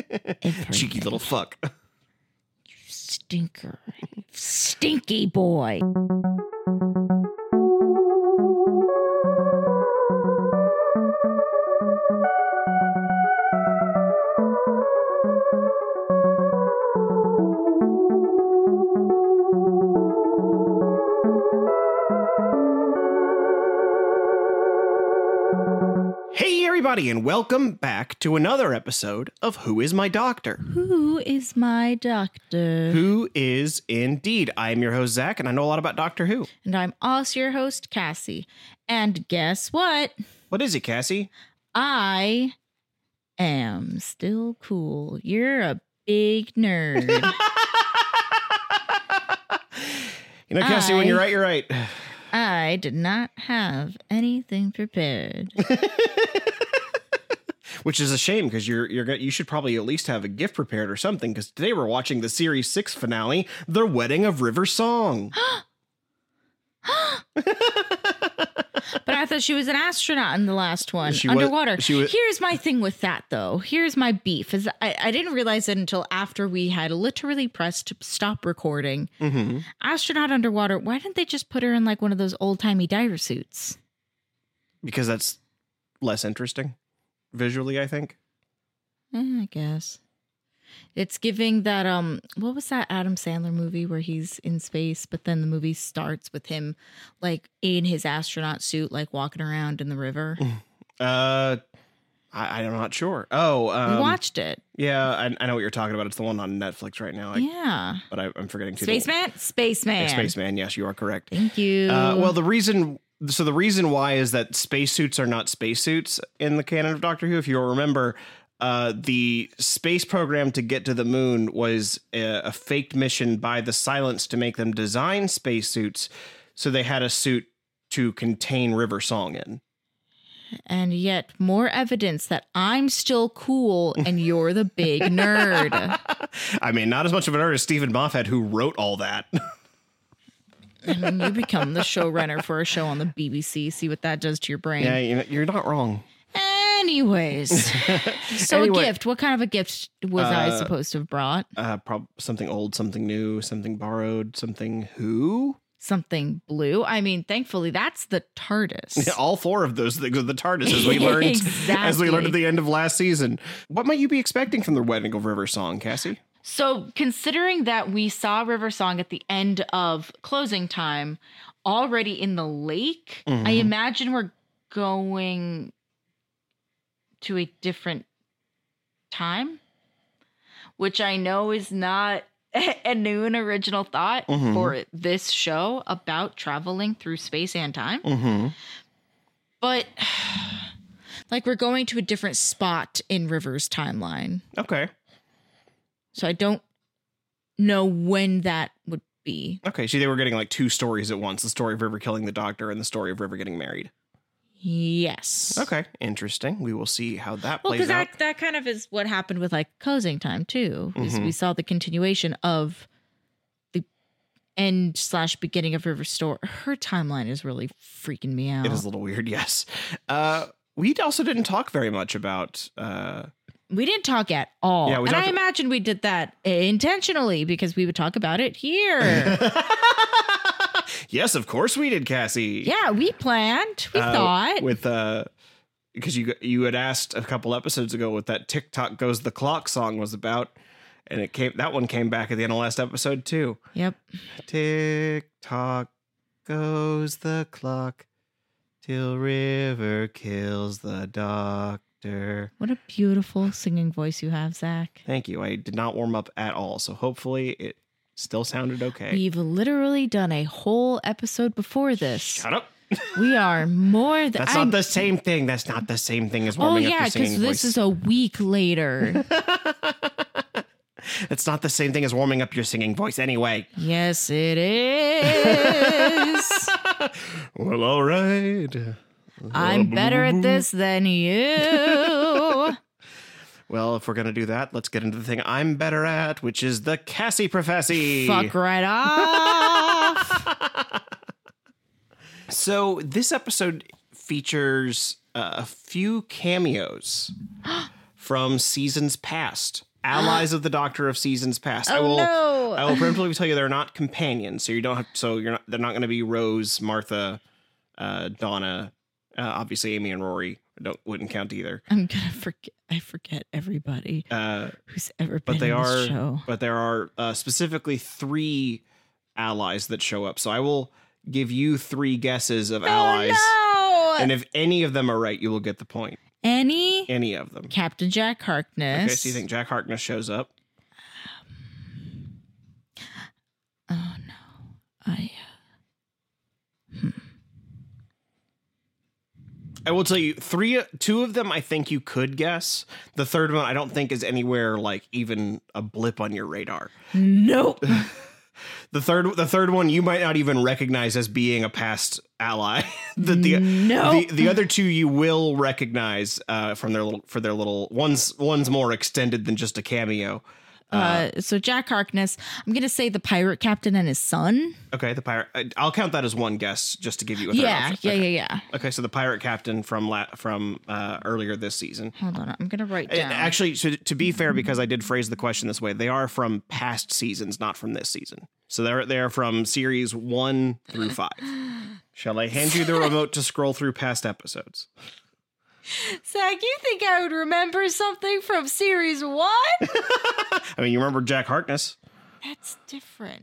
Cheeky little fuck. Stinker. Stinky boy. Hey everybody, and welcome back to another episode of Who Is My Doctor? Who is my doctor? Who is indeed. I am your host, Zach, and I know a lot about Doctor Who. And I'm also your host, Cassie. And guess what? What is it, Cassie? I am still cool. You're a big nerd. You know, Cassie, when you're right, you're right. I did not have anything prepared. Which is a shame, because you should probably at least have a gift prepared or something, because today we're watching the Series 6 finale, The Wedding of River Song. But I thought she was an astronaut in the last one, She underwater. was- Here's my thing with that, though. Here's my beef. Is I didn't realize it until after we had literally pressed stop recording. Mm-hmm. Astronaut underwater. Why didn't they just put her in like one of those old-timey diver suits? Because that's less interesting visually, I think. I guess. It's giving that, what was that Adam Sandler movie where he's in space, but then the movie starts with him, like, in his astronaut suit, like, walking around in the river? I'm not sure. Oh, We watched it. yeah, I know what you're talking about. It's the one on Netflix right now. Yeah. But I'm forgetting to. Spaceman? Spaceman. Spaceman, yes, you are correct. Thank you. Well, the reason why is that spacesuits are not spacesuits in the canon of Doctor Who. If you'll remember, the space program to get to the moon was a faked mission by the Silence to make them design spacesuits, so they had a suit to contain River Song in. And yet more evidence that I'm still cool and you're the big nerd. I mean, not as much of a nerd as Stephen Moffat, who wrote all that. I mean, you become the showrunner for a show on the BBC. See what that does to your brain. Yeah, you're not wrong. Anyways, so Anyway. a gift. What kind of a gift was I supposed to have brought? Something old, something new, something borrowed, something who? Something blue. I mean, thankfully, that's the TARDIS. All four of those things are the TARDIS, as we learned as we learned at the end of last season. What might you be expecting from the Wedding of River Song, Cassie? So, considering that we saw River Song at the end of closing time, already in the lake, I imagine we're going to a different time, which I know is not a new and original thought for this show about traveling through space and time. But like we're going to a different spot in River's timeline. Okay. So I don't know when that would be. Okay, so they were getting like two stories at once, the story of River killing the Doctor and the story of River getting married. Yes. Okay, interesting. We will see how that Well, plays because out. that kind of is what happened with like closing time too. Is we saw the continuation of the end / beginning of River's story. Her timeline is really freaking me out. It is a little weird, yes. We also didn't talk very much about... We didn't talk at all. Yeah, we and I talked- imagine we did that intentionally because we would talk about it here. Yes, of course we did, Cassie. Yeah, we planned. We thought. With because you had asked a couple episodes ago what that TikTok Goes the Clock song was about, and that one came back at the end of last episode too. Yep. Tick tock goes the clock till River kills the Doctor. What a beautiful singing voice you have, Zach. Thank you. I did not warm up at all, so hopefully it still sounded okay. We've literally done a whole episode before this. Shut up. We are more than... That's not the same thing. That's not the same thing as warming up your singing because this voice. is a week later. It's not the same thing as warming up your singing voice anyway. Yes, it is. Well, all right. I'm better at this than you. Well, if we're going to do that, let's get into the thing I'm better at, which is the Cassie Professy. Fuck right off. So this episode features a few cameos from seasons past. allies of the Doctor of seasons past. Oh, no. I will preemptively tell you they're not companions, so you don't have. So you're not. They're not going to be Rose, Martha, Donna, obviously Amy and Rory. Wouldn't count either. I'm gonna forget. I forget everybody who's ever been in this show. But there are specifically 3 allies that show up. So I will give you 3 guesses of allies. No! And if any of them are right, you will get the point. Any of them. Captain Jack Harkness. Okay, so you think Jack Harkness shows up? Oh no. I will tell you 2 of them I think you could guess. The third one I don't think is anywhere like even a blip on your radar. Nope. The third one you might not even recognize as being a past ally. The other 2 you will recognize from their little one's more extended than just a cameo. So Jack Harkness, I'm gonna say the pirate captain and his son. Okay, the pirate. I'll count that as one guess just to give you a third option. Yeah. Okay, so the pirate captain from earlier this season. Hold on, I'm gonna write down. Actually, to be fair, because I did phrase the question this way, they are from past seasons, not from this season. So they're from series 1 through 5. Shall I hand you the remote to scroll through past episodes? Zach, you think I would remember something from series 1? I mean, you remember Jack Harkness. That's different.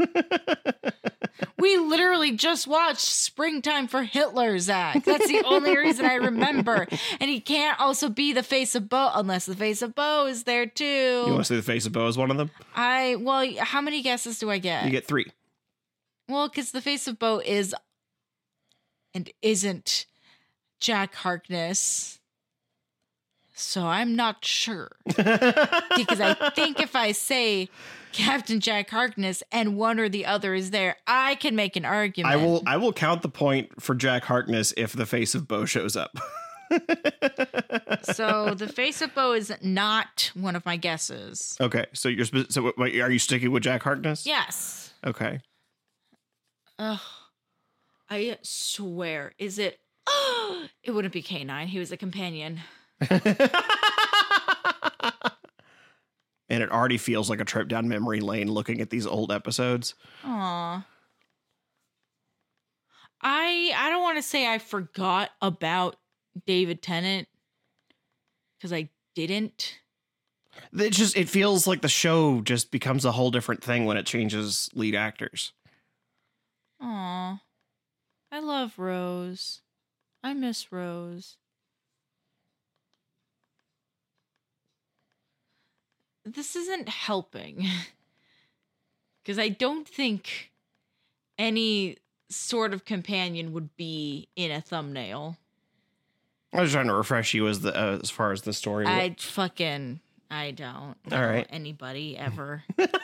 We literally just watched Springtime for Hitler, Zach. That's the only reason I remember. And he can't also be the face of Bo unless the face of Bo is there too. You want to say the face of Bo is one of them? Well, how many guesses do I get? You get 3. Well, because the face of Bo is and isn't Jack Harkness. So I'm not sure. Because I think if I say Captain Jack Harkness and one or the other is there, I can make an argument. I will count the point for Jack Harkness if the face of Bo shows up. So the face of Bo is not one of my guesses. Okay, so are you sticking with Jack Harkness? Yes. Okay. Ugh. I swear, is it? It wouldn't be K9. He was a companion. And it already feels like a trip down memory lane looking at these old episodes. Aw. I don't want to say I forgot about David Tennant, because I didn't. It feels like the show just becomes a whole different thing when it changes lead actors. Aw. I love Rose. I miss Rose. This isn't helping. Because I don't think any sort of companion would be in a thumbnail. I was trying to refresh you as far as the story. I don't know All right. anybody ever.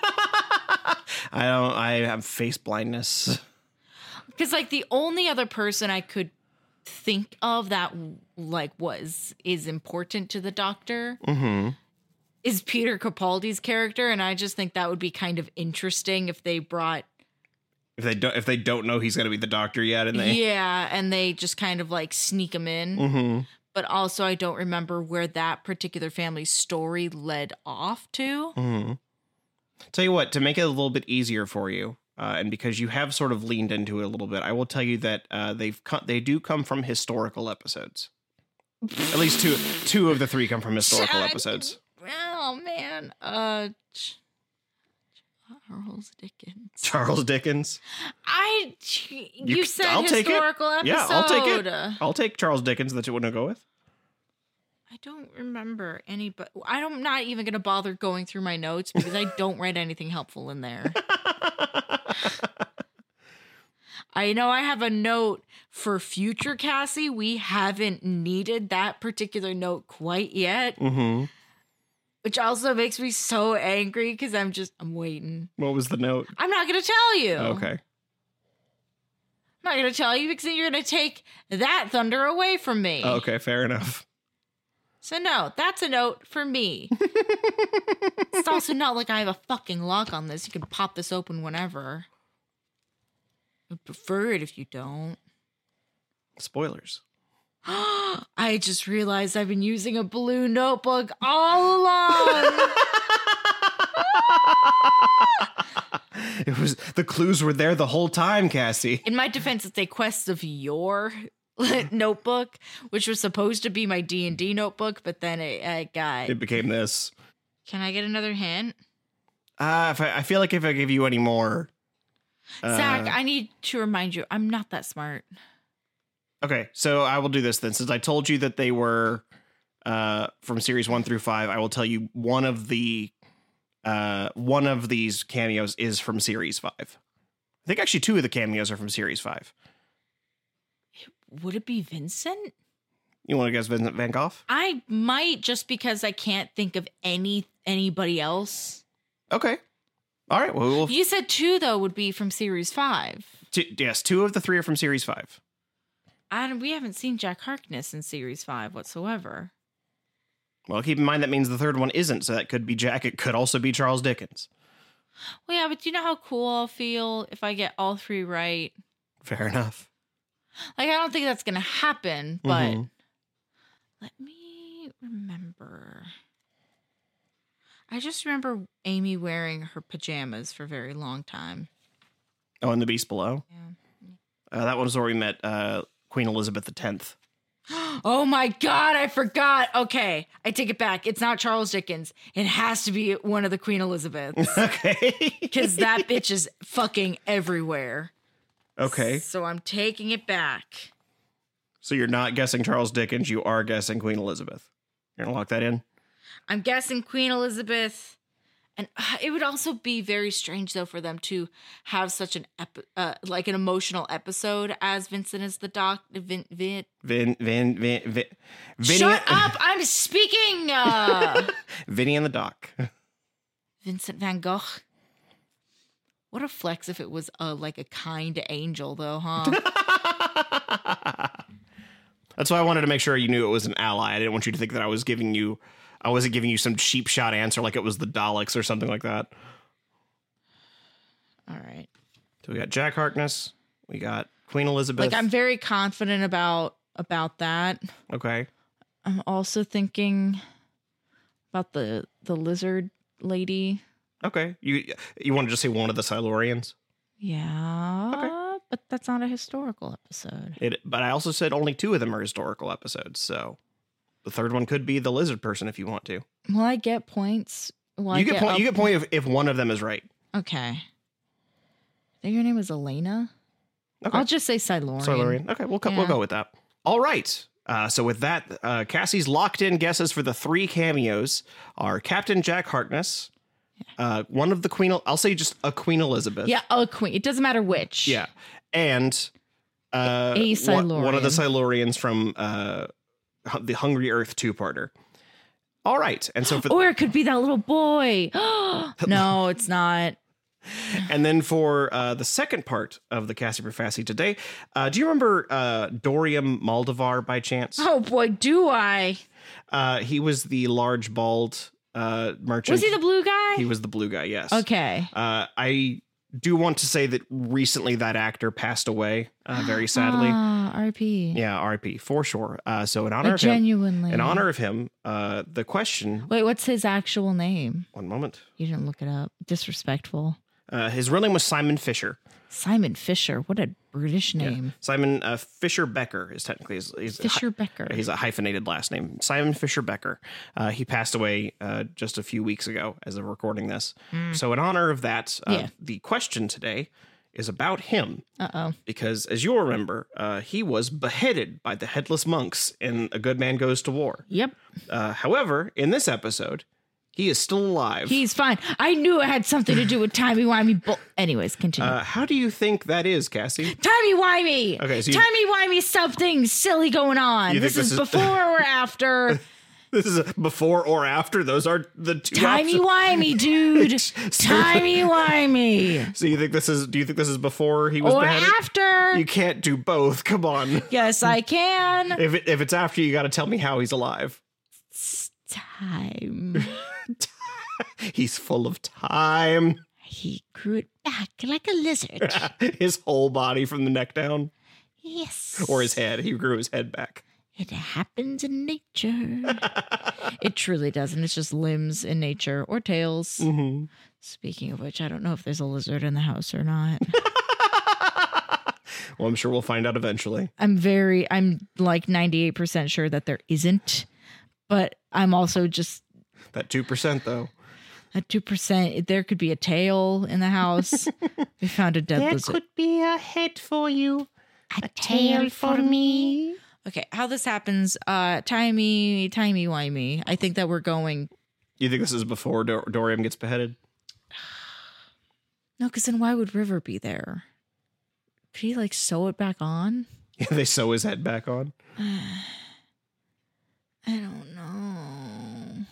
I have face blindness. Because like the only other person I could think of that like is important to the Doctor is Peter Capaldi's character, and I just think that would be kind of interesting if they brought if they don't know he's going to be the Doctor yet, and they just kind of like sneak him in. But also, I don't remember where that particular family's story led off to. Tell you what, to make it a little bit easier for you, and because you have sort of leaned into it a little bit, I will tell you that they do come from historical episodes. At least two of the 3 come from historical episodes. Oh man, Charles Dickens. You said historical episode. Yeah, I'll take it. I'll take Charles Dickens. That's what you want to go with. I don't remember any, but I'm not even going to bother going through my notes because I don't write anything helpful in there. I know I have a note for future Cassie. We haven't needed that particular note quite yet. Which also makes me so angry because I'm waiting. What was the note? I'm not going to tell you. Okay. I'm not going to tell you because you're going to take that thunder away from me. Okay, fair enough. So no, that's a note for me. It's also not like I have a fucking lock on this. You can pop this open whenever. I'd prefer it if you don't. Spoilers. I just realized I've been using a blue notebook all along. It was the clues were there the whole time, Cassie. In my defense, it's a Quest of Yore notebook, which was supposed to be my D&D notebook, but then It became this. Can I get another hint? I feel like if I give you any more, Zach, I need to remind you, I'm not that smart. Okay, so I will do this then. Since I told you that they were from series 1 through 5, I will tell you one of these cameos is from series 5. I think actually 2 of the cameos are from series 5. Would it be Vincent? You want to guess Vincent Van Gogh? I might, just because I can't think of anybody else. Okay. All right. Well, You said 2 though would be from series 5. yes, 2 of the 3 are from series 5. We haven't seen Jack Harkness in series 5 whatsoever. Well, keep in mind that means the third one isn't, so that could be Jack. It could also be Charles Dickens. Well, yeah, but do you know how cool I'll feel if I get all 3 right? Fair enough. Like, I don't think that's going to happen, but Mhm. let me remember. I just remember Amy wearing her pajamas for a very long time. Oh, and The Beast Below? Yeah. That one was where we met Queen Elizabeth X. Oh my God, I forgot. Okay, I take it back. It's not Charles Dickens. It has to be one of the Queen Elizabeths. Okay. Because that bitch is fucking everywhere. Okay. So I'm taking it back. So you're not guessing Charles Dickens, you are guessing Queen Elizabeth. You're gonna lock that in? I'm guessing Queen Elizabeth. And it would also be very strange, though, for them to have such an like an emotional episode as Vincent is the doc. Vinny. Shut up! I'm speaking. Vinny and the Doc. Vincent Van Gogh. What a flex if it was like a kind angel, though, huh? That's why I wanted to make sure you knew it was an ally. I didn't want you to think that I wasn't giving you some cheap shot answer like it was the Daleks or something like that. All right. So we got Jack Harkness. We got Queen Elizabeth. Like, I'm very confident about that. Okay. I'm also thinking about the lizard lady. Okay. You want to just say one of the Silurians? Yeah. Okay. But that's not a historical episode. But I also said only 2 of them are historical episodes, so the third one could be the lizard person if you want to. Will I get points? You get point if one of them is right. Okay. I think her name was Elena. Okay. I'll just say Silurian. Silurian. Okay, we'll go with that. All right. So with that, Cassie's locked in guesses for the 3 cameos are Captain Jack Harkness, one of the Queen. I'll say just a Queen Elizabeth. Yeah, a queen. It doesn't matter which. Yeah, and a Silurian. One of the Silurians from the Hungry Earth 2-parter. All right, and so or it could be that little boy. No, it's not. And then for the second part of the Cassie Profassi today, do you remember Dorium Maldivar by chance? Oh boy, do I. He was the large bald merchant. Was he the blue guy? He was the blue guy, yes. Okay. I do want to say that recently that actor passed away, very sadly. R.I.P. Yeah, R.I.P. for sure. So in honor Like, of him, genuinely. in honor of him, the question. Wait, what's his actual name? One moment. You didn't look it up. Disrespectful. His real name was Simon Fisher. Simon Fisher. What a British name. Yeah. Simon Fisher Becker is technically his Fisher Becker. He's a hyphenated last name. Simon Fisher Becker. He passed away just a few weeks ago as of recording this. So in honor of that, the question today is about him. Uh-oh. Because as you'll remember, he was beheaded by the headless monks in A Good Man Goes to War. Yep. However, in this episode, he is still alive. He's fine. I knew it had something to do with timey-wimey. Anyways, continue. How do you think that is, Cassie? Timey-wimey! Okay, so timey-wimey something silly going on. This is before or after. This is before or after? Those are the 2 Timey-wimey, dude. Timey-wimey. So do you think this is before he was or beheaded? After. You can't do both. Come on. Yes, I can. If it's after, you got to tell me how he's alive. It's time. He's full of time. He grew it back like a lizard. His whole body from the neck down. Yes. Or his head. He grew his head back. It happens in nature. It truly doesn't. It's just limbs in nature or tails. Mm-hmm. Speaking of which, I don't know if there's a lizard in the house or not. Well, I'm sure we'll find out eventually. I'm like 98% sure that there isn't, but I'm also just That 2%, though. at 2%. There could be a tail in the house. We found a dead lizard. There could be a head for you. A tail for me. Okay, how this happens, timey-wimey. I think that we're going... You think this is before Dorium gets beheaded? No, because then why would River be there? Could he, like, sew it back on? Yeah, they sew his head back on. I don't know.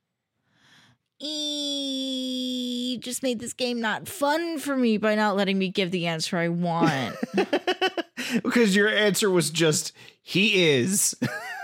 You just made this game not fun for me by not letting me give the answer I want. Because your answer was just, he is.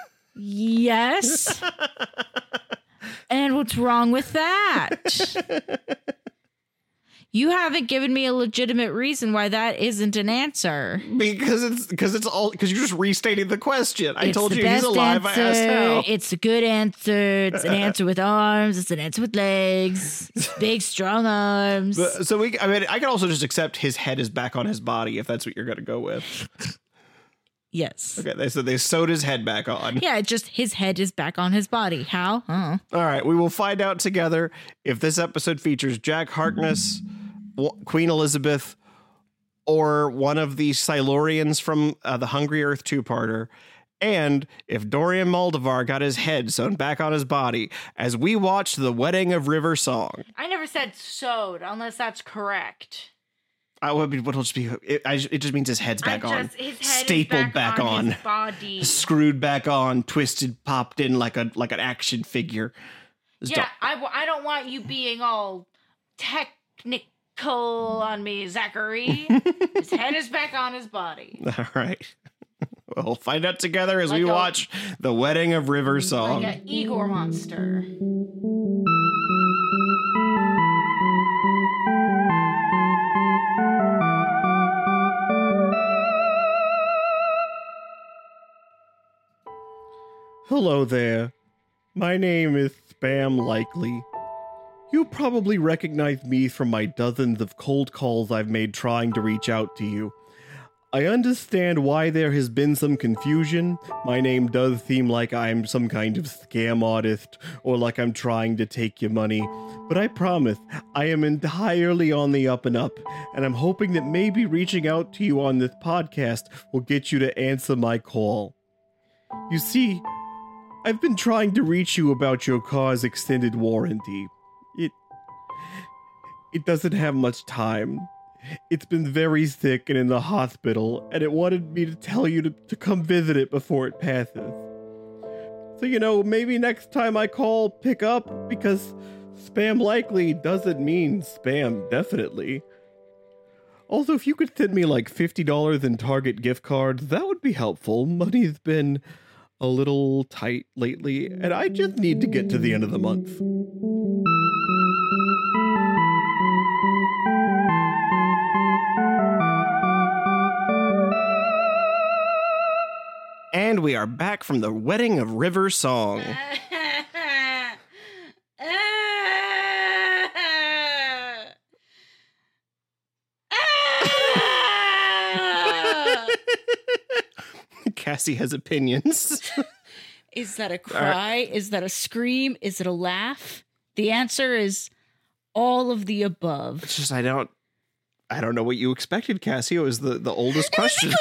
Yes. And what's wrong with that? You haven't given me a legitimate reason why that isn't an answer. Because you're just restating the question. I told you he's best alive. Answer. I asked how. It's a good answer. It's an answer with arms. It's an answer with legs. It's big, strong arms. So I can also just accept his head is back on his body if that's what you're going to go with. Yes. Okay, so they sewed his head back on. Yeah, just his head is back on his body. How? All right, we will find out together if this episode features Jack Harkness, Queen Elizabeth, or one of the Silurians from the Hungry Earth two-parter, and if Dorian Moldavar got his head sewn back on his body as we watch The Wedding of River Song. I never said sewed, unless that's correct. It just means his head's back on. His head Stapled is back on. his body. Screwed back on, twisted, popped in like an action figure. I don't want you being all technical on me, Zachary. His head is back on his body. All right. We'll find out together as we watch The Wedding of River Song. Like an Igor monster. Hello there. My name is Spam Likely. You probably recognize me from my dozens of cold calls I've made trying to reach out to you. I understand why there has been some confusion. My name does seem like I'm some kind of scam artist, or like I'm trying to take your money. But I promise, I am entirely on the up and up, and I'm hoping that maybe reaching out to you on this podcast will get you to answer my call. You see, I've been trying to reach you about your car's extended warranty. It doesn't have much time. It's been very sick and in the hospital, and it wanted me to tell you to come visit it before it passes. So, maybe next time I call, pick up, because Spam Likely doesn't mean spam, definitely. Also, if you could send me like $50 in Target gift cards, that would be helpful. Money's been a little tight lately, and I just need to get to the end of the month. And we are back from The Wedding of River Song. Cassie has opinions. Is that a cry? Is that a scream? Is it a laugh? The answer is all of the above. It's just I don't know what you expected, Cassie. It was the oldest question.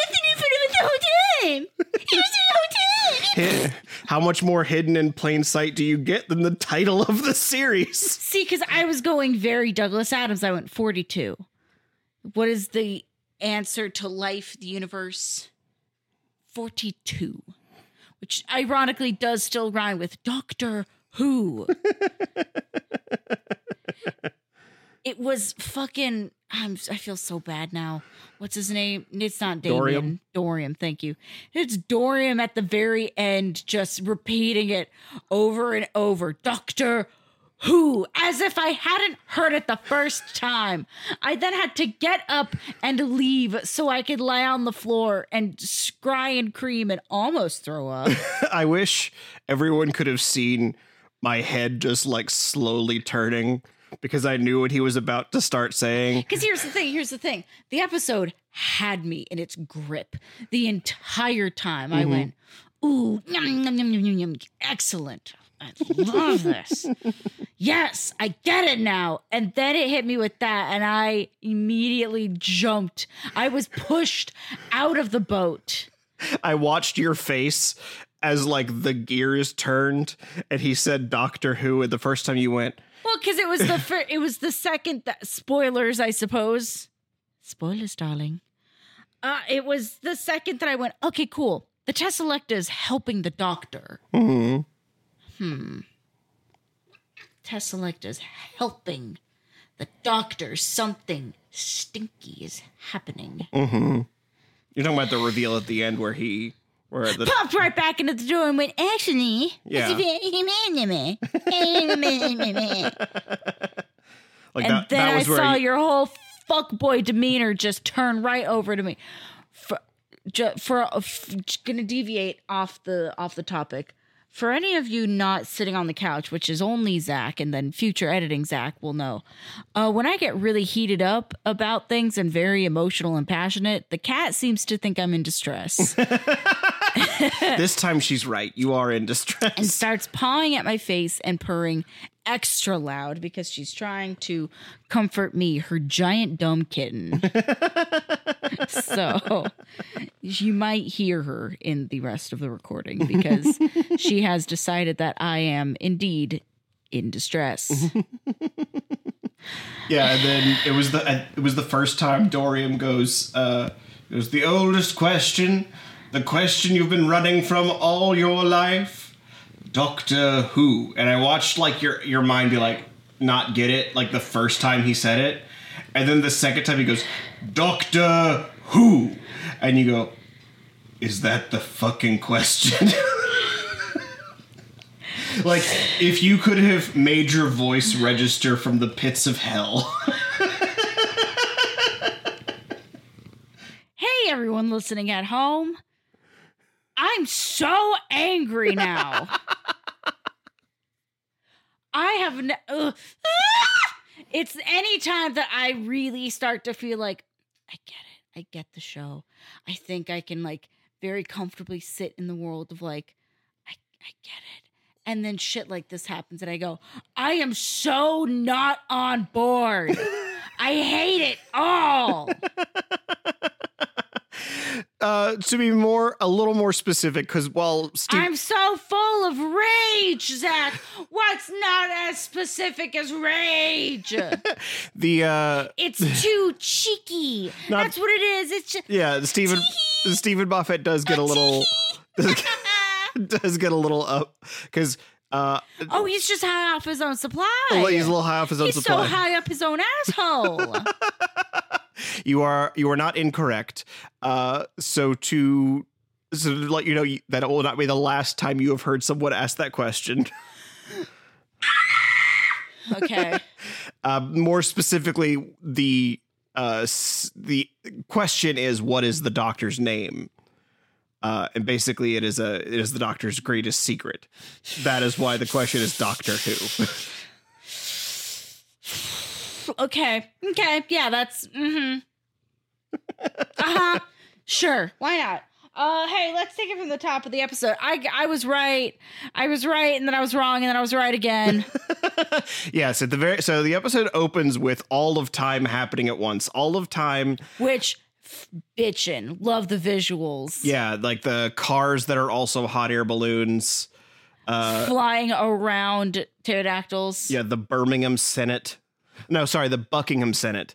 How much more hidden in plain sight do you get than the title of the series? See, because I was going very Douglas Adams. I went 42. What is the answer to life, the universe? 42. Which ironically does still rhyme with Doctor Who. It was fucking... I feel so bad now. What's his name? It's not Damien. Dorium, thank you. It's Dorium at the very end, just repeating it over and over. Doctor who, as if I hadn't heard it the first time. I then had to get up and leave so I could lie on the floor and scry and cream and almost throw up. I wish everyone could have seen my head just like slowly turning because I knew what he was about to start saying. Because here's the thing. The episode had me in its grip the entire time. I went, ooh, yum, yum, yum, yum, yum, excellent. I love this. Yes, I get it now. And then it hit me with that, and I immediately jumped. I was pushed out of the boat. I watched your face as like the gears turned and he said Doctor Who, and the first time you went, well, because it was the second that, spoilers, I suppose. Spoilers, darling. It was the second that I went, okay, cool. The Tesselecta is helping the Doctor. Tesselecta is helping the Doctor. Something stinky is happening. You're talking about the reveal at the end where the Popped right back into the door and went, actually, yeah. and like then that I was where saw your whole fuckboy demeanor just turn right over to me. Gonna deviate off the topic. For any of you not sitting on the couch, which is only Zach, and then future editing Zach will know, when I get really heated up about things and very emotional and passionate, the cat seems to think I'm in distress. This time she's right. You are in distress. And starts pawing at my face and purring extra loud because she's trying to comfort me, her giant dumb kitten. So you might hear her in the rest of the recording because she has decided that I am indeed in distress. Yeah, and then it was the first time Dorian goes, it was the oldest question, the question you've been running from all your life, Doctor Who. And I watched like your mind be like, not get it, like the first time he said it. And then the second time he goes, Doctor Who. And you go, is that the fucking question? Like, if you could have made your voice register from the pits of hell. Hey, everyone listening at home. I'm so angry now. I have it's any time that I really start to feel like I get it. I get the show. I think I can like very comfortably sit in the world of like I get it. And then shit like this happens and I go, I am so not on board. I hate it all. To be a little more specific, because while Steve... I'm so full of rage, Zach. What's not as specific as rage? It's too cheeky. That's what it is. It's just... Yeah, Stephen Moffat does get a little... does get a little up, because... he's just high off his own supply. He's a little high off his own supply. He's so high up his own asshole. You are not incorrect. So to let you know that it will not be the last time you have heard someone ask that question. Okay. More specifically, the question is, what is the Doctor's name? And basically, it is the Doctor's greatest secret. That is why the question is Doctor Who. Okay. Yeah, that's. Sure. Why not? Hey, let's take it from the top of the episode. I was right. And then I was wrong, and then I was right again. Yes, so the episode opens with all of time happening at once. All of time, which bitchin'. Love the visuals. Yeah, like the cars that are also hot air balloons, flying around pterodactyls. Yeah, the Birmingham Senate. No, sorry, the Buckingham Senate.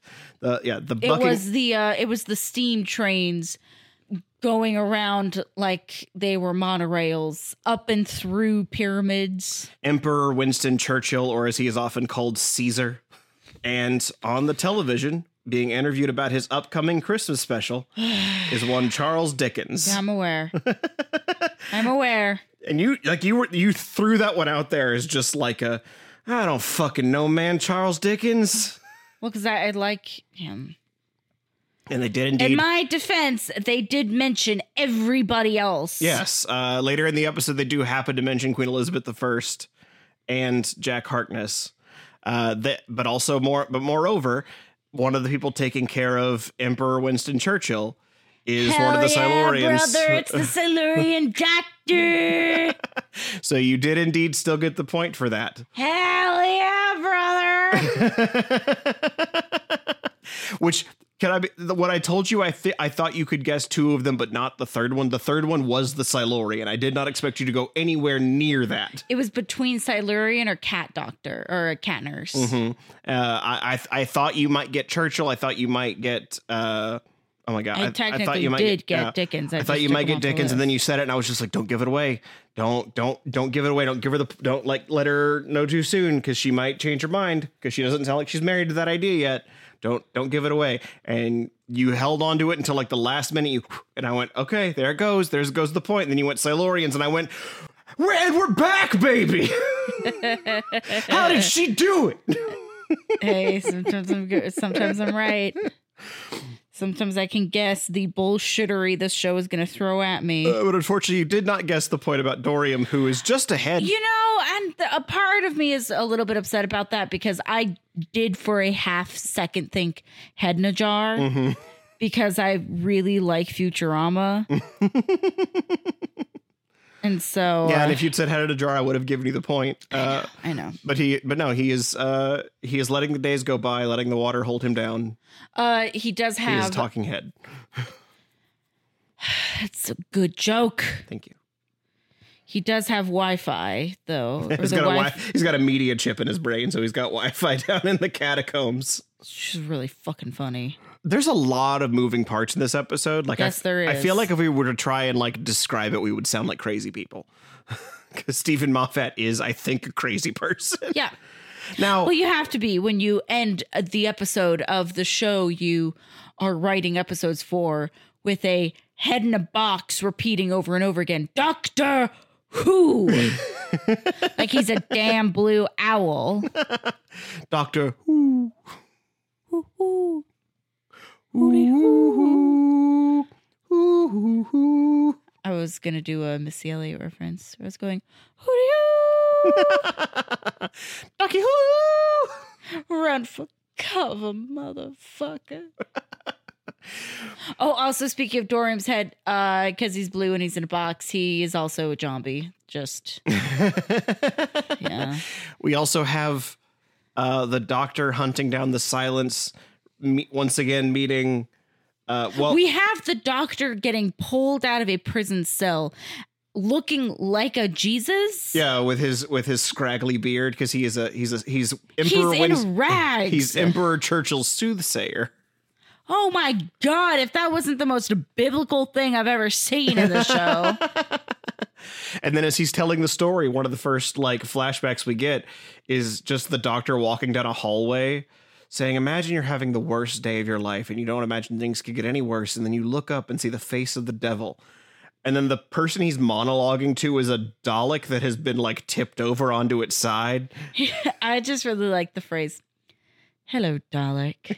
It was the steam trains going around like they were monorails up and through pyramids. Emperor Winston Churchill, or as he is often called, Caesar. And on the television, being interviewed about his upcoming Christmas special, is one Charles Dickens. Yeah, I'm aware. I'm aware. And you threw that one out there as just like a I don't fucking know, man. Charles Dickens. Well, because I like him. And they did indeed. In my defense, they did mention everybody else. Yes. Later in the episode, they do happen to mention Queen Elizabeth I and Jack Harkness. But moreover, one of the people taking care of Emperor Winston Churchill is one of the Silurians. Brother, it's the Silurian doctor. So you did indeed still get the point for that. Hell yeah, brother. Which, what I told you, I thought you could guess two of them, but not the third one. The third one was the Silurian. I did not expect you to go anywhere near that. It was between Silurian or cat doctor or a cat nurse. Mm-hmm. I thought you might get Churchill. I thought you might get... oh my God. I thought you might get Dickens. I thought you might get Dickens, and then you said it, and I was just like, don't give it away. Don't give it away. Don't give her don't like let her know too soon, because she might change her mind, because she doesn't sound like she's married to that idea yet. Don't give it away. And you held on to it until like the last minute. And I went, okay, there it goes. There goes the point. And then you went Silurians, and I went, we're back, baby. How did she do it? Hey, sometimes I'm good. Sometimes I'm right. Sometimes I can guess the bullshittery this show is going to throw at me. But unfortunately, you did not guess the point about Dorium, who is just ahead. You know, and a part of me is a little bit upset about that, because I did for a half second think Hednajar, because I really like Futurama. And so... Yeah, and if you'd said Hednajar, I would have given you the point. I know. But no, he is letting the days go by, letting the water hold him down. He does have... He is a talking head. It's a good joke. Thank you. He does have Wi-Fi, though. He's got a media chip in his brain, so he's got Wi-Fi down in the catacombs. Which is really fucking funny. There's a lot of moving parts in this episode. Like, yes, there is. I feel like if we were to try and like describe it, we would sound like crazy people. Because Stephen Moffat is, I think, a crazy person. Yeah. Now, well, you have to be when you end the episode of the show you are writing episodes for, with a head in a box repeating over and over again, Doctor Who. Like he's a damn blue owl. Doctor Who. Who. I was going to do a Missy Elliott reference. I was going, hoo-dee-hoo! Ducky Who! Run for cover, motherfucker. Oh, also speaking of Dorium's head, because he's blue and he's in a box, he is also a zombie. Just, yeah. We also have the Doctor hunting down the Silence, once again meeting... we have the Doctor getting pulled out of a prison cell, looking like a Jesus. Yeah, with his scraggly beard, because he's Emperor. He's in rags. He's Emperor Churchill's soothsayer. Oh my God! If that wasn't the most biblical thing I've ever seen in the show. And then as he's telling the story, one of the first like flashbacks we get is just the Doctor walking down a hallway, saying, imagine you're having the worst day of your life and you don't imagine things could get any worse. And then you look up and see the face of the devil. And then the person he's monologuing to is a Dalek that has been like tipped over onto its side. I just really like the phrase, hello, Dalek.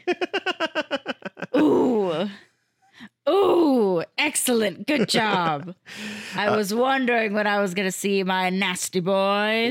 Ooh. Ooh, excellent. Good job. I was wondering when I was going to see my nasty boys.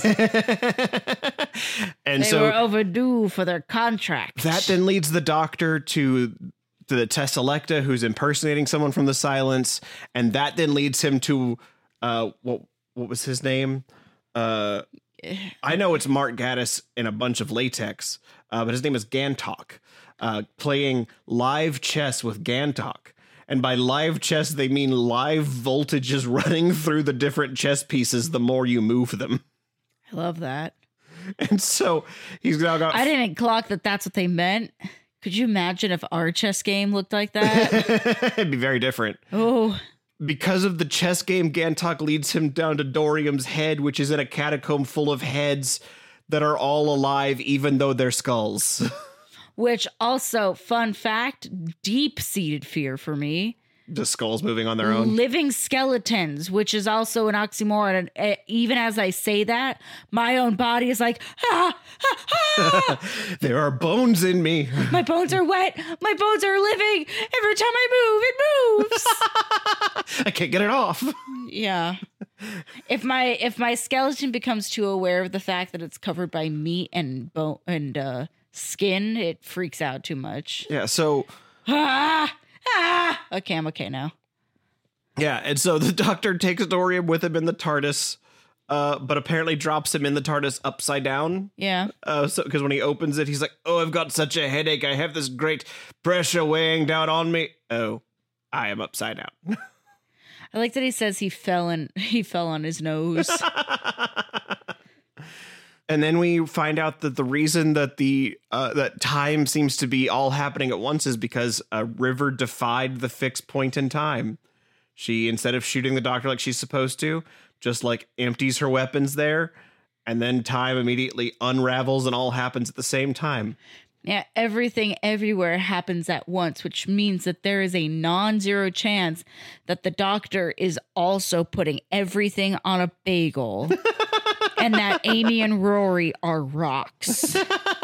And they were overdue for their contract. That then leads the Doctor to the Tesselecta, who's impersonating someone from the Silence. And that then leads him to, what was his name? I know it's Mark Gatiss in a bunch of latex, but his name is Gantok. Playing live chess with Gantok. And by live chess, they mean live voltages running through the different chess pieces the more you move them. I love that. And so he's now got... I didn't clock that that's what they meant. Could you imagine if our chess game looked like that? It'd be very different. Oh. Because of the chess game, Gantok leads him down to Dorium's head, which is in a catacomb full of heads that are all alive, even though they're skulls. Which also, fun fact, deep-seated fear for me. just skulls moving on their own. Living skeletons, which is also an oxymoron. And even as I say that, my own body is like, There are bones in me. my bones are wet. My bones are living. Every time I move, it moves. I can't get it off. Yeah. If my skeleton becomes too aware of the fact that it's covered by meat and bone and skin, it freaks out too much. Yeah, so Okay, I'm okay now. yeah, and so the Doctor takes Dorian with him in the TARDIS, but apparently drops him in the TARDIS upside down. Yeah. So because when he opens it, he's like, "Oh, I've got such a headache. I have this great pressure weighing down on me. Oh, I am upside down." I like that he says he fell on his nose. And then we find out that the reason that that time seems to be all happening at once is because River defied the fixed point in time. She, instead of shooting the Doctor like she's supposed to, just like empties her weapons there, and then time immediately unravels and all happens at the same time. Yeah, everything everywhere happens at once, which means that there is a non-zero chance that the Doctor is also putting everything on a bagel and that Amy and Rory are rocks.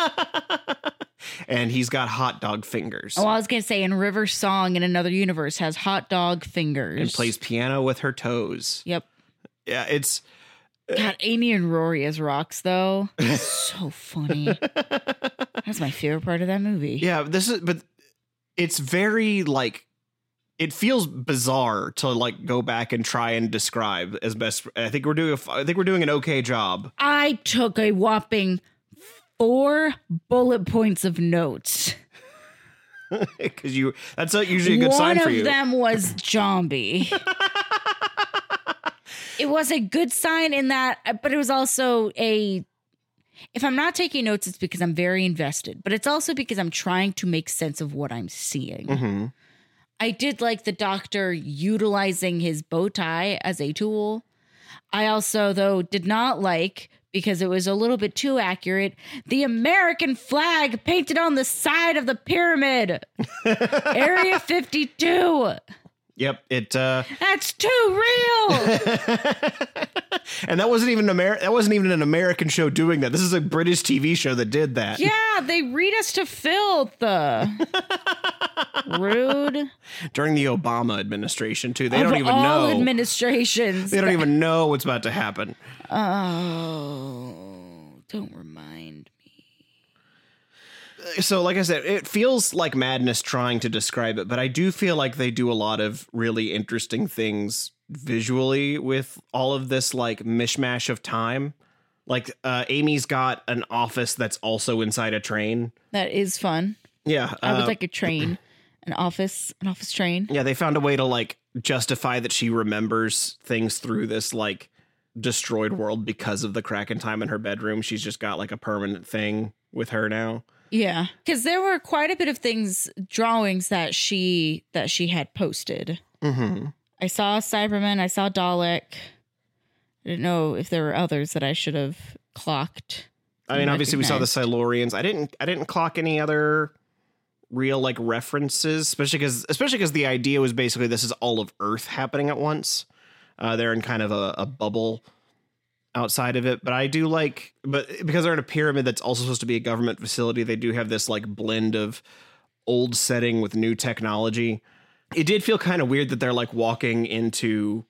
And he's got hot dog fingers. Oh, I was going to say, in River Song in another universe has hot dog fingers. And plays piano with her toes. Yep. Yeah, it's... God, Amy and Rory as rocks, though. So funny. That's my favorite part of that movie. Yeah, but it's very, like, it feels bizarre to, like, go back and try and describe as best. I think we're doing an okay job. I took a whopping 4 bullet points of notes. Because that's usually a good sign for you. One of them was zombie. It was a good sign in that, but it was also if I'm not taking notes, it's because I'm very invested, but it's also because I'm trying to make sense of what I'm seeing. Mm-hmm. I did like the Doctor utilizing his bow tie as a tool. I also, though, did not like, because it was a little bit too accurate, the American flag painted on the side of the pyramid. Area 52. Yep, That's too real. And that wasn't even an American show doing that. This is a British TV show that did that. Yeah, they read us to filth. Rude. During the Obama administration too. They Of don't even all know. administrations. They don't even know what's about to happen. Oh, don't remind me. So, like I said, it feels like madness trying to describe it, but I do feel like they do a lot of really interesting things visually with all of this, like, mishmash of time. Like, Amy's got an office that's also inside a train. That is fun. Yeah. I would like a train, an office train. Yeah, they found a way to, like, justify that she remembers things through this, like, destroyed world because of the crack in time in her bedroom. She's just got, like, a permanent thing with her now. Yeah, because there were quite a bit of drawings that she had posted. Mm-hmm. I saw Cybermen, I saw Dalek. I didn't know if there were others that I should have clocked. I mean, obviously we saw the recognized. Silurians. I didn't clock any other real, like, references, especially because the idea was basically this is all of Earth happening at once. They're in kind of a bubble outside of it, but because they're in a pyramid that's also supposed to be a government facility, they do have this, like, blend of old setting with new technology. It did feel kind of weird that they're, like, walking into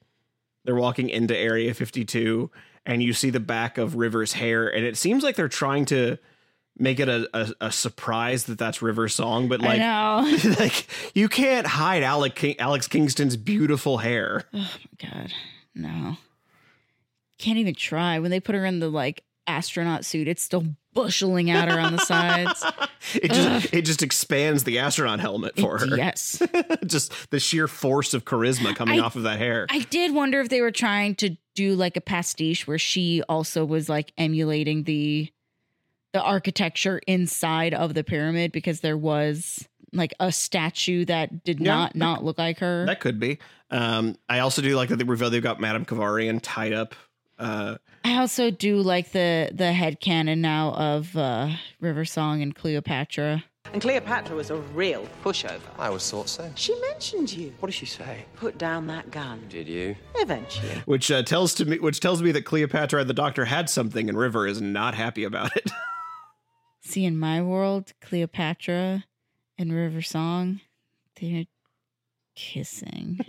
Area 52, and you see the back of River's hair, and it seems like they're trying to make it a surprise that that's River's song, but, like, I know. like, you can't hide Alex Kingston's beautiful hair. Oh my God, no. Can't even try. When they put her in the, like, astronaut suit, it's still busheling at her on the sides. It just expands the astronaut helmet for her. Yes. Just the sheer force of charisma coming off of that hair. I did wonder if they were trying to do, like, a pastiche where she also was, like, emulating the architecture inside of the pyramid, because there was, like, a statue that did not look like her. That could be. I also do like that they reveal they've got Madame Kavarian tied up. I also do like the headcanon now of River Song and Cleopatra. And Cleopatra was a real pushover. I always thought so. She mentioned you. What did she say? Put down that gun. Did you? Eventually. Which tells me that Cleopatra and the Doctor had something, and River is not happy about it. See, in my world, Cleopatra and River Song, they're kissing.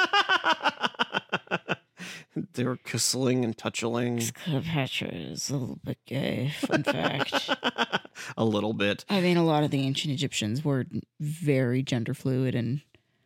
They were kissing and touching. Cleopatra is a little bit gay, fun fact. A little bit. I mean, a lot of the ancient Egyptians were very gender fluid and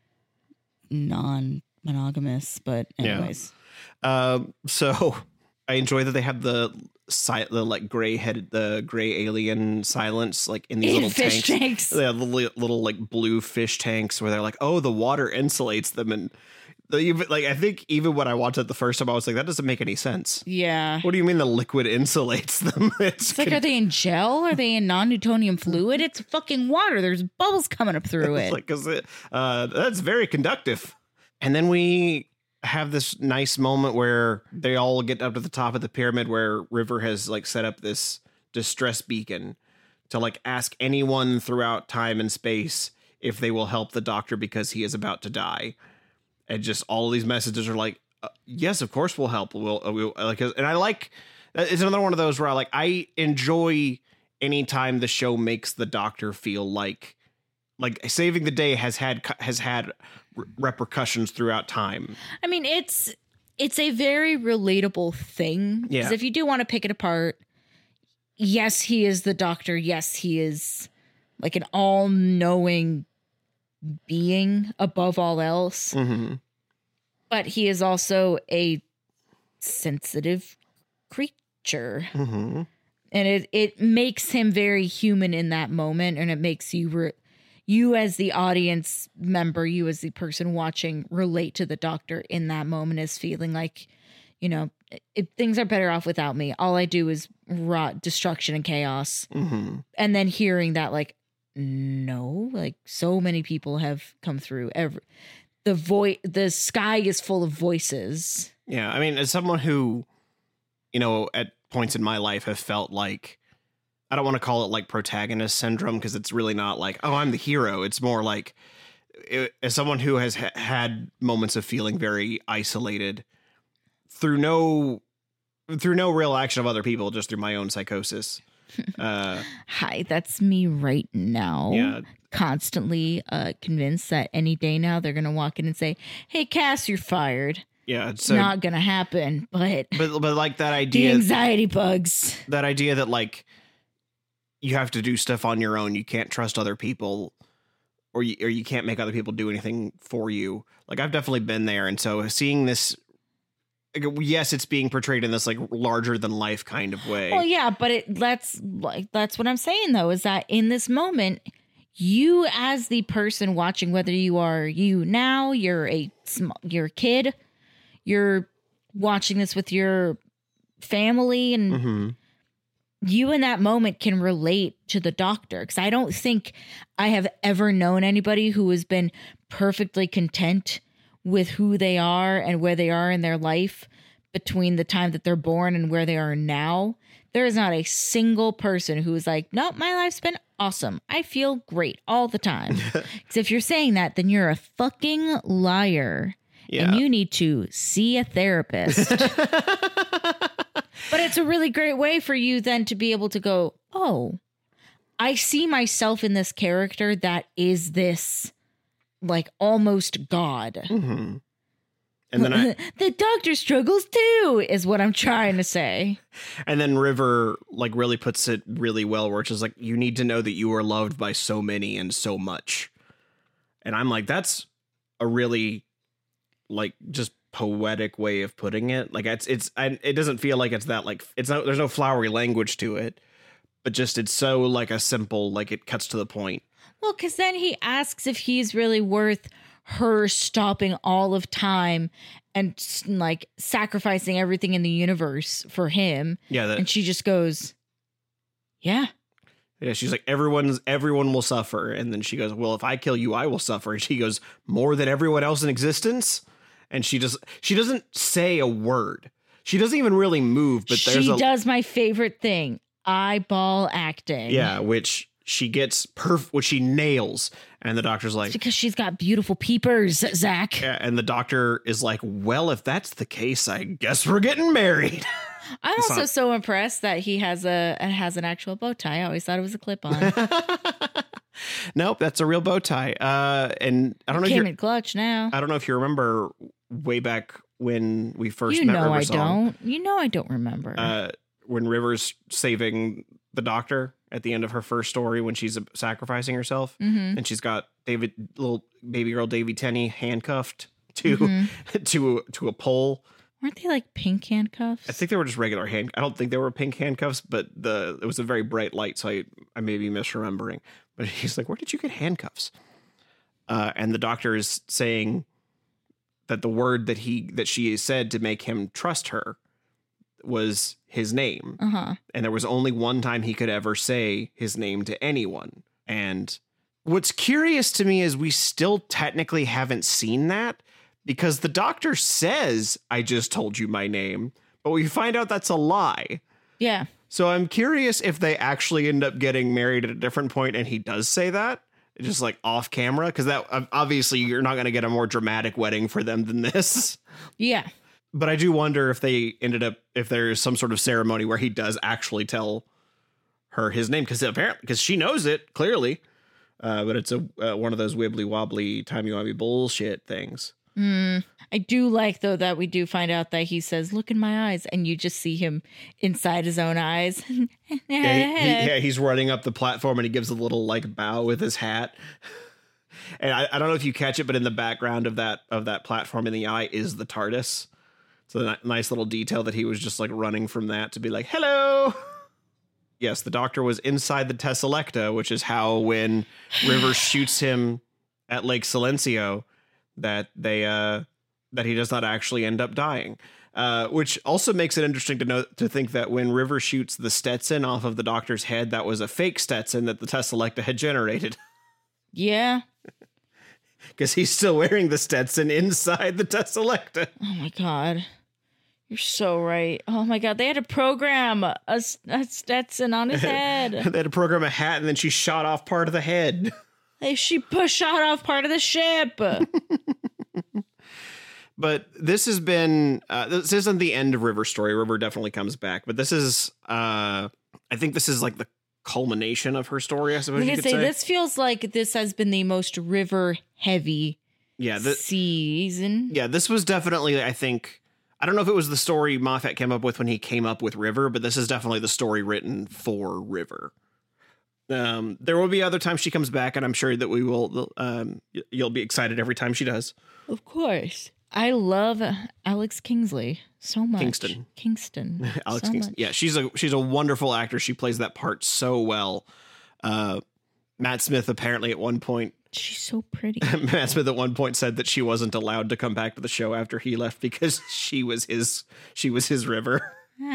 non-monogamous, but anyways. Yeah. So I enjoy that they have the like the gray alien silence, like in these little fish tanks. They have little like blue fish tanks where they're like, oh, the water insulates them, and like I think even when I watched it the first time, I was like, that doesn't make any sense. Yeah. What do you mean the liquid insulates them? It's like, are they in gel? Are they in non-Newtonian fluid? It's fucking water. There's bubbles coming up through it. Like, that's very conductive. And then we have this nice moment where they all get up to the top of the pyramid where River has like set up this distress beacon to like ask anyone throughout time and space if they will help the Doctor because he is about to die. And just all of these messages are like, yes, of course we'll help. We'll like, and I like, it's another one of those where I enjoy anytime the show makes the Doctor feel like saving the day has had repercussions throughout time. I mean, it's a very relatable thing. Yeah. Because if you do want to pick it apart, yes, he is the Doctor. Yes, he is like an all-knowing being above all else. Mm-hmm. But he is also a sensitive creature. Mm-hmm. And it makes him very human in that moment. And it makes you you as the audience member, you as the person watching, relate to the Doctor in that moment as feeling like, you know, things are better off without me. All I do is rot destruction and chaos. Mm-hmm. And then hearing that, like, no, like so many people have come through. The sky is full of voices. Yeah, I mean, as someone who, you know, at points in my life have felt like, I don't want to call it like protagonist syndrome because it's really not like, oh, I'm the hero. It's more like, as someone who has had moments of feeling very isolated through no real action of other people, just through my own psychosis. Hi, that's me right now. Yeah. Constantly convinced that any day now they're gonna walk in and say, "Hey, Cass, you're fired." Yeah, it's not gonna happen. But like that idea, the anxiety bugs. That idea that like you have to do stuff on your own. You can't trust other people, or you can't make other people do anything for you. Like I've definitely been there, and so seeing this. Yes, it's being portrayed in this like larger than life kind of way. Well, yeah, but that's what I'm saying though, is that in this moment, you as the person watching, whether you are you're a kid, you're watching this with your family, and mm-hmm. you in that moment can relate to the Doctor. Because I don't think I have ever known anybody who has been perfectly content with who they are and where they are in their life between the time that they're born and where they are now. There is not a single person who is like, nope, my life's been awesome. I feel great all the time. Because if you're saying that, then you're a fucking liar. Yeah. And you need to see a therapist. But it's a really great way for you then to be able to go, oh, I see myself in this character that is this like almost God. Mm-hmm. And then the Doctor struggles too, is what I'm trying to say. And then River like really puts it really well, where it's just like, you need to know that you are loved by so many and so much. And I'm like, that's a really like just poetic way of putting it. Like it doesn't feel like it's that like there's no flowery language to it, but just it's so like a simple, like it cuts to the point. Well, because then he asks if he's really worth her stopping all of time and like sacrificing everything in the universe for him. Yeah. And she just goes, yeah. Yeah. She's like, everyone will suffer. And then she goes, well, if I kill you, I will suffer. And she goes, more than everyone else in existence. And she doesn't say a word. She doesn't even really move, but she does my favorite thing, eyeball acting. Yeah. Which she gets which she nails. And the doctor's like, It's because she's got beautiful peepers, Zach. yeah, and the doctor is like, well, if that's the case, I guess we're getting married. I'm also so impressed that he has an actual bow tie. I always thought it was a clip-on. Nope, that's a real bow tie. And I don't know. Came in clutch now. I don't know if you remember way back when we first You met know River I Song. don't. You know I don't remember. When River's saving the doctor at the end of her first story when she's sacrificing herself, and she's got little baby girl Davy Tenney handcuffed to to a pole. Weren't they like pink handcuffs? I think they were just regular I don't think they were pink handcuffs, but it was a very bright light, so I may be misremembering. But he's like, "Where did you get handcuffs?" And the doctor is saying that the word that she said to make him trust her was his name. And there was only one time he could ever say his name to anyone. And what's curious to me is we still technically haven't seen that, because the doctor says, "I just told you my name," but we find out that's a lie. Yeah. So I'm curious if they actually end up getting married at a different point and he does say that, just like off camera, because that obviously you're not going to get a more dramatic wedding for them than this. Yeah. But I do wonder if if there's some sort of ceremony where he does actually tell her his name, because she knows it clearly, but it's one of those wibbly wobbly timey-wimey bullshit things. I do like, though, that we do find out that he says, "Look in my eyes," and you just see him inside his own eyes. He's running up the platform and he gives a little like bow with his hat. And I don't know if you catch it, but in the background of that platform in the eye is the TARDIS. So a nice little detail that he was just like running from that to be like, "Hello." Yes, the doctor was inside the Tesselecta, which is how when River shoots him at Lake Silencio, that he does not actually end up dying. Which also makes it interesting to think that when River shoots the Stetson off of the doctor's head, that was a fake Stetson that the Tesselecta had generated. Yeah. Because he's still wearing the Stetson inside the Tesselecta. Oh, my God. You're so right. Oh, my God. They had to program a Stetson on his head. They had to program a hat, and then she shot off part of the head. She shot off part of the ship. But this has been, this isn't the end of River's story. River definitely comes back. But this is, I think this is like the culmination of her story, I suppose you could say. This feels like this has been the most River heavy season. Yeah, this was definitely, I think, I don't know if it was the story Moffat came up with when he came up with River, but this is definitely the story written for River. There will be other times she comes back, and I'm sure that we will, you'll be excited every time she does. Of course. I love Alex Kingsley so much. Kingston. Alex Kingston. Yeah, she's a wonderful actor. She plays that part so well. Matt Smith apparently at one point. She's so pretty. Matt Smith at one point said that she wasn't allowed to come back to the show after he left because she was his River.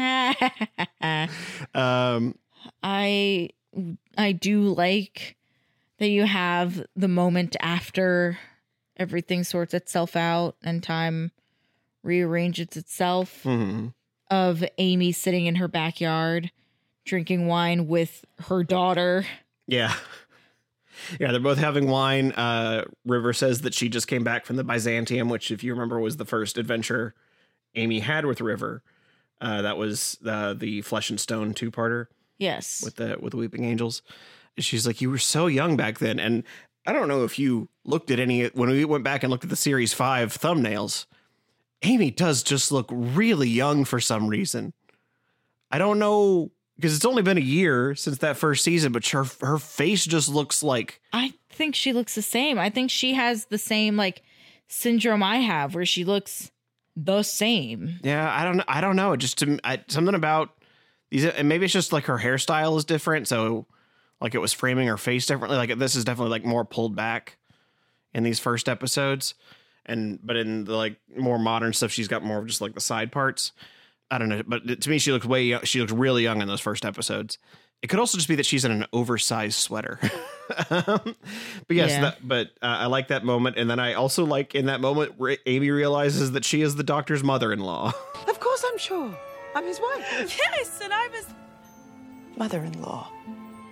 I do like that you have the moment after everything sorts itself out and time rearranges itself, of Amy sitting in her backyard drinking wine with her daughter. Yeah. Yeah, they're both having wine. River says that she just came back from the Byzantium, which, if you remember, was the first adventure Amy had with River. That was the Flesh and Stone 2-parter. Yes. With the Weeping Angels. And she's like, "You were so young back then." And I don't know if you looked at when we went back and looked at the Series 5 thumbnails, Amy does just look really young for some reason. I don't know, because it's only been a year since that first season, but her face just looks like... I think she looks the same. I think she has the same like syndrome I have, where she looks the same. Yeah, I don't know. Just something about these, and maybe it's just like her hairstyle is different, so like it was framing her face differently. Like this is definitely like more pulled back in these first episodes, but in the like more modern stuff, she's got more of just like the side parts. I don't know, but to me, she looks she looks really young in those first episodes. It could also just be that she's in an oversized sweater. But yes, yeah. I like that moment. And then I also like in that moment where Amy realizes that she is the doctor's mother-in-law. Of course I'm sure. I'm his wife. Yes, and I'm his mother-in-law.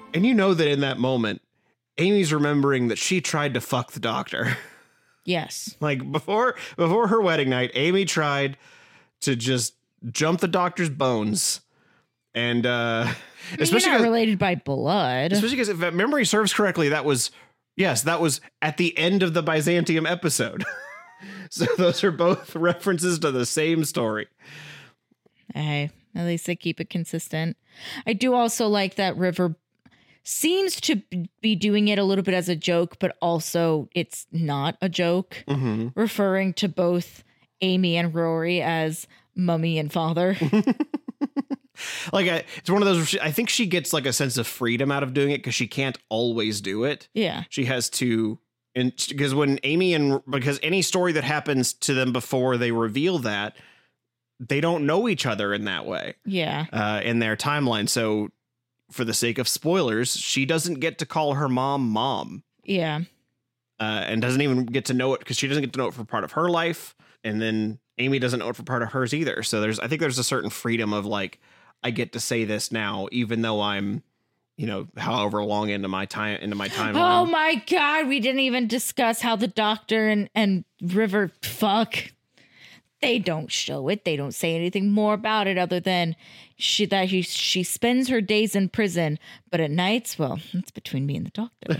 And you know that in that moment, Amy's remembering that she tried to fuck the doctor. Yes. Like before her wedding night, Amy tried to just jump the doctor's bones. And especially not related by blood. Especially because if memory serves correctly, that was at the end of the Byzantium episode. So those are both references to the same story. Hey, at least they keep it consistent. I do also like that River seems to be doing it a little bit as a joke, but also it's not a joke, referring to both Amy and Rory as mummy and father. Like it's one of those, I think she gets like a sense of freedom out of doing it because she can't always do it. Yeah. She has to, and because because any story that happens to them before they reveal that, they don't know each other in that way. Yeah. In their timeline. So for the sake of spoilers, she doesn't get to call her mom. Yeah. And doesn't even get to know it because she doesn't get to know it for part of her life. And then Amy doesn't know it for part of hers either. So I think there's a certain freedom of like, I get to say this now, even though I'm, however long into my timeline. Oh my God. We didn't even discuss how the doctor and River fuck. They don't show it. They don't say anything more about it other than she spends her days in prison, but at nights, well, it's between me and the doctor.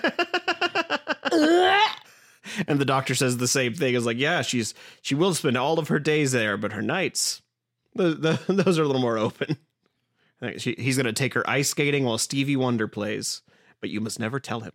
And the doctor says the same thing. Is like, yeah, she will spend all of her days there, but her nights, those are a little more open. He's going to take her ice skating while Stevie Wonder plays, but you must never tell him.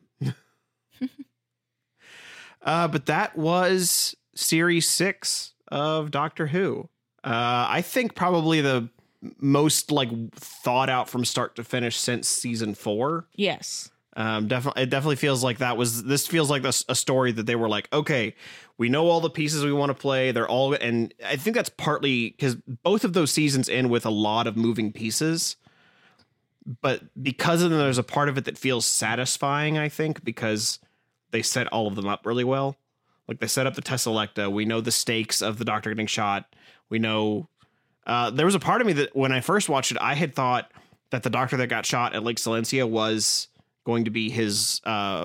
But that was series 6 of Doctor Who. I think probably the most like thought out from start to finish since season 4. Yes. It definitely feels like this feels like a story that they were like, okay, we know all the pieces we want to play. They're all, and I think that's partly because both of those seasons end with a lot of moving pieces, but because of them, there's a part of it that feels satisfying, I think, because they set all of them up really well. Like they set up the Tesselecta. We know the stakes of the doctor getting shot. We know, there was a part of me that when I first watched it, I had thought that the doctor that got shot at Lake Silencia was going to be his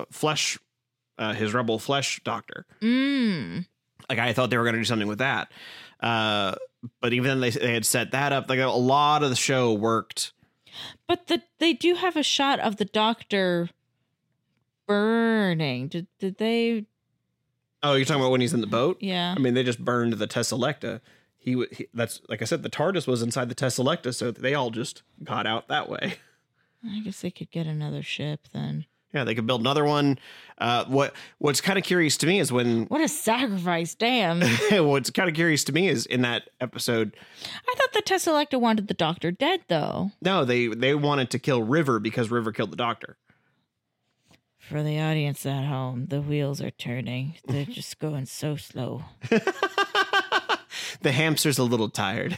his rebel flesh doctor. Like I thought they were going to do something with that. But even then they had set that up. Like a lot of the show worked. But they do have a shot of the doctor burning. Did they? Oh, you're talking about when he's in the boat? Yeah. I mean, they just burned the Tesselecta. He that's like I said, the TARDIS was inside the Tesselecta, so they all just got out that way. I guess they could get another ship then. Yeah, they could build another one. What's kind of curious to me is when... What a sacrifice, damn. What's kind of curious to me is in that episode... I thought the Tesselecta wanted the doctor dead, though. No, they wanted to kill River because River killed the doctor. For the audience at home, the wheels are turning. They're just going so slow. The hamster's a little tired.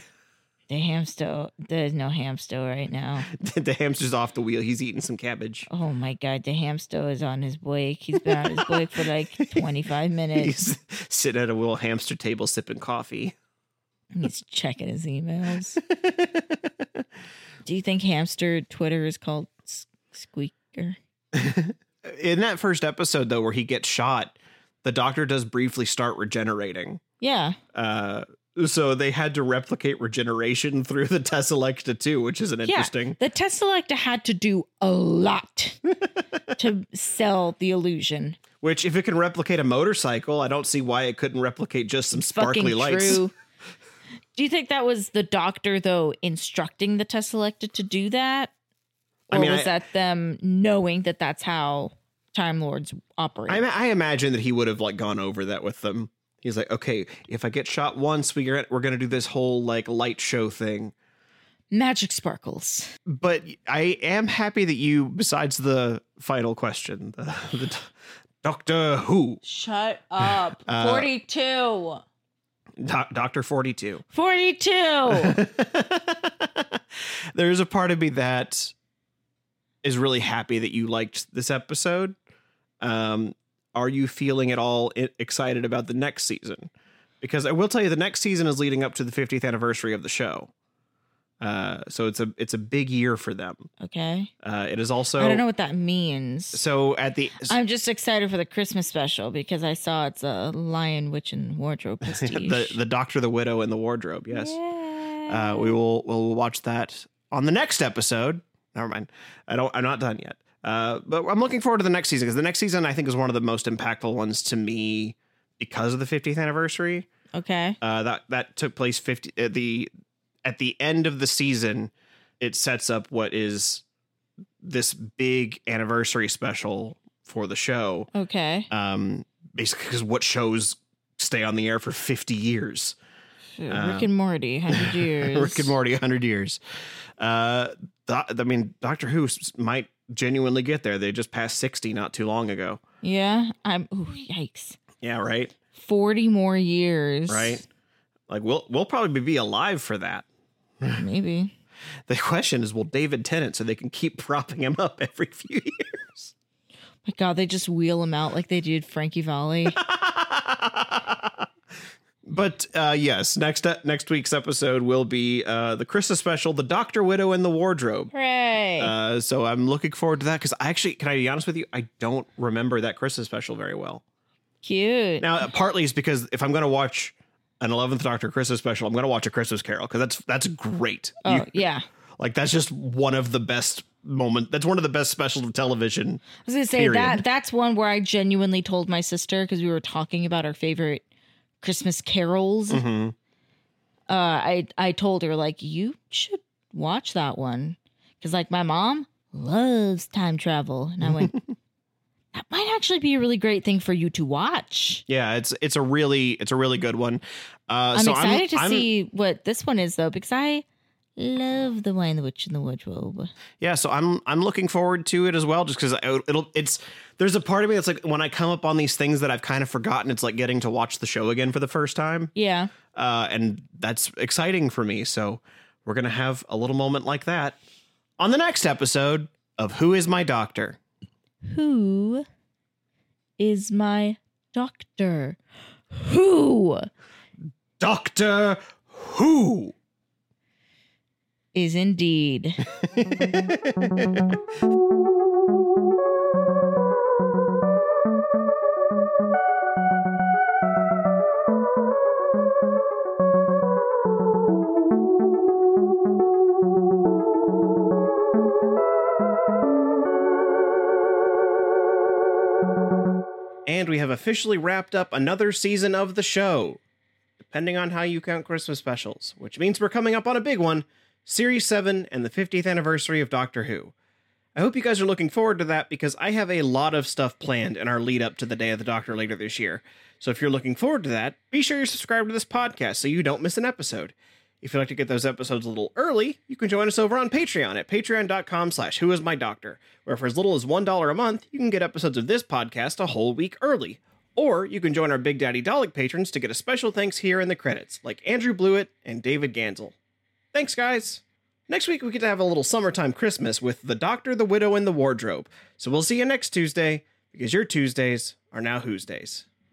There's no hamster right now. The hamster's off the wheel. He's eating some cabbage. Oh my God, the hamster is on his break. He's been on his break for like 25 minutes. He's sitting at a little hamster table sipping coffee. He's checking his emails. Do you think hamster Twitter is called Squeaker? In that first episode, though, where he gets shot, the doctor does briefly start regenerating. Yeah. So they had to replicate regeneration through the Tesselecta too, which is an interesting. The Tesselecta had to do a lot to sell the illusion. Which, if it can replicate a motorcycle, I don't see why it couldn't replicate just some sparkly lights. True. Do you think that was the doctor, though, instructing the Tesselecta to do that? Or was that them knowing that that's how Time Lords operate? I imagine that he would have like gone over that with them. He's like, okay, if I get shot once, we're going to do this whole like light show thing. Magic sparkles. But I am happy that you, besides the final question, the Doctor Who. Shut up. 42. Dr. 42. 42. There's a part of me that is really happy that you liked this episode. Are you feeling at all excited about the next season? Because I will tell you, the next season is leading up to the 50th anniversary of the show. So it's a big year for them. Okay. It is also. I don't know what that means. So I'm just excited for the Christmas special because I saw it's a Lion, Witch, and Wardrobe prestige. the Doctor, the Widow, and the Wardrobe. Yes. Yeah. We'll watch that on the next episode. Never mind. I'm not done yet. But I'm looking forward to the next season because the next season I think is one of the most impactful ones to me because of the 50th anniversary. Okay. That took place at the end of the season. It sets up what is this big anniversary special for the show. Okay. Basically, because what shows stay on the air for 50 years? Rick and Morty, 100 years. Rick and Morty, 100 years. Doctor Who might genuinely get there. They just passed 60 not too long ago. Yeah. Yikes. Yeah, right. 40 more years. Right. Like we'll probably be alive for that. Maybe. The question is, will David Tennant so they can keep propping him up every few years? My God, they just wheel him out like they did Frankie Valli. But yes, next week's episode will be the Christmas special, The Doctor, Widow, and the Wardrobe. Hooray. So I'm looking forward to that because can I be honest with you? I don't remember that Christmas special very well. Cute. Now, partly it's because if I'm going to watch an 11th Doctor Christmas special, I'm going to watch A Christmas Carol because that's great. Oh, yeah. Like that's just one of the best moments. That's one of the best specials of television. I was going to say that's one where I genuinely told my sister because we were talking about our favorite Christmas carols. Mm-hmm. I told her like, you should watch that one because like my mom loves time travel. And I went, that might actually be a really great thing for you to watch. Yeah, it's a really good one. I'm excited to see what this one is though, because I love The Lion, the Witch, and the Wardrobe. Yeah, so I'm looking forward to it as well, just because there's a part of me that's like when I come up on these things that I've kind of forgotten, it's like getting to watch the show again for the first time. Yeah. And that's exciting for me. So we're gonna have a little moment like that on the next episode of Who Is My Doctor? Who is my doctor? Who? Doctor Who is indeed. And we have officially wrapped up another season of the show, depending on how you count Christmas specials, which means we're coming up on a big one, Series 7 and the 50th anniversary of Doctor Who. I hope you guys are looking forward to that because I have a lot of stuff planned in our lead up to the Day of the Doctor later this year. So if you're looking forward to that, be sure you're subscribed to this podcast so you don't miss an episode. If you'd like to get those episodes a little early, you can join us over on Patreon at patreon.com/whoismydoctor, where for as little as $1 a month, you can get episodes of this podcast a whole week early. Or you can join our Big Daddy Dalek patrons to get a special thanks here in the credits, like Andrew Blewett and David Gansel. Thanks, guys. Next week, we get to have a little summertime Christmas with The Doctor, the Widow, and the Wardrobe. So we'll see you next Tuesday, because your Tuesdays are now Who's Days.